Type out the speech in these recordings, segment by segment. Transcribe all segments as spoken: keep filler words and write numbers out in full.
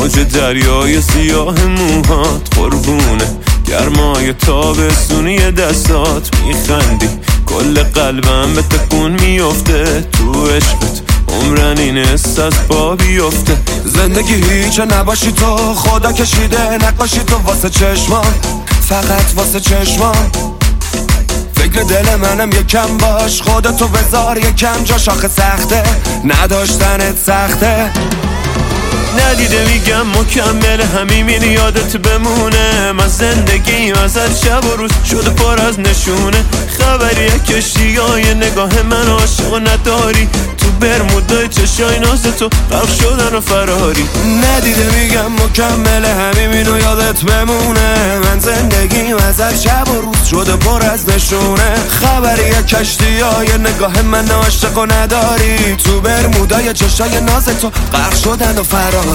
موج دریای سیاه موهات قربونه گرمای تابستونی دستات میخندی کل قلبم به تکون میفته تو عشقت عمرن این حس از پا بیفته زندگی هیچ نباشی تو خدا کشیده نقاشی تو واسه چشمام فقط واسه چشمام فکر دل منم یکم باش خودتو بذار یکم جاش آخه سخته نداشتنت سخته ندیده میگم مکمل همین یادت بمونه من زندگیم ازت شب و روز شده پر از نشونه خبریه کشتی های نگاه من عاشق و نداری تو برمودای چشای ناز تو غرق شدن و فراری ندیده میگم مکمل همین یادت بمونه من زندگیم ازت شب و روز شده پر از نشونه خبریه کشتی های نگاه من عاشق و نداری تو برمودای چشای ناز تو غرق شدن و فراری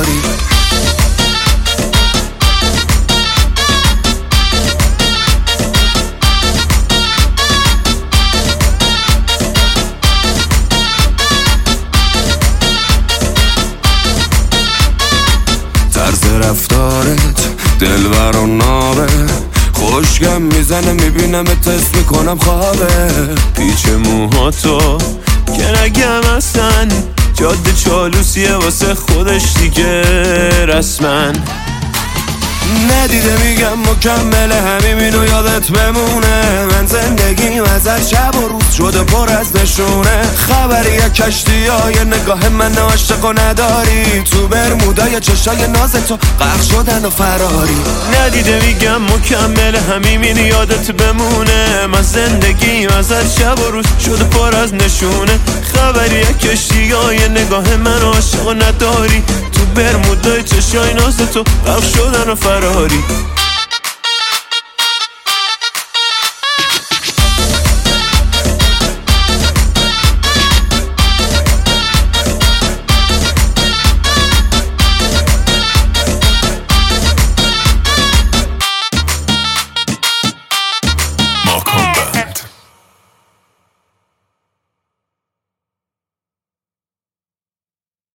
طرز رفتارت دلبر و نابه خوشگم میزنه میبینم اتست میکنم خوابه پیچ موهاتو که نگم اصلا جاده چالوسیه واسه خودش دیگه رسمن ندیده میگم مکمل همینو یادت بمونه من زندگیم ازت شب و روز شده پر از نشونه خبریه کشتی های نگاه من عاشق و نداری تو برمودای چشای ناز تو غرق شدن و فراری ندیده میگم مکمل همین یادت بمونه من زندگیم ازت شب و روز شده پر از نشونه خبریه کشتی های نگاه من عاشق و نداری تو برمودای چشای ناز تو غرق شدن و فراری